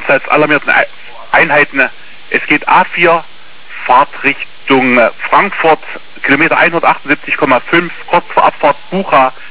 abseits alarmierten Einheiten. Es geht A4, Fahrtrichtung Frankfurt, Kilometer 178,5, kurz vor Abfahrt Bucha,